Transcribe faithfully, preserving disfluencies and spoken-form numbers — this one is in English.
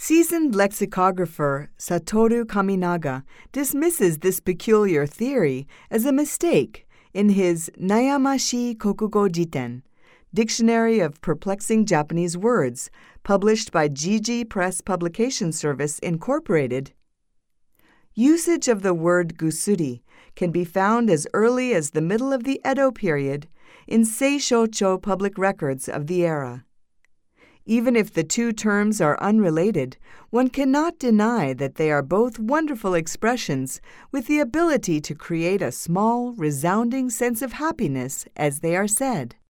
Seasoned lexicographer Satoru Kaminaga dismisses this peculiar theory as a mistake in his Nayamashi Kokugo Jiten, Dictionary of Perplexing Japanese Words, published by Jiji Press Publication Service, Incorporated. Usage of the word gusuri can be found as early as the middle of the Edo period in Seishocho public records of the era. Even if the two terms are unrelated, one cannot deny that they are both wonderful expressions with the ability to create a small, resounding sense of happiness as they are said.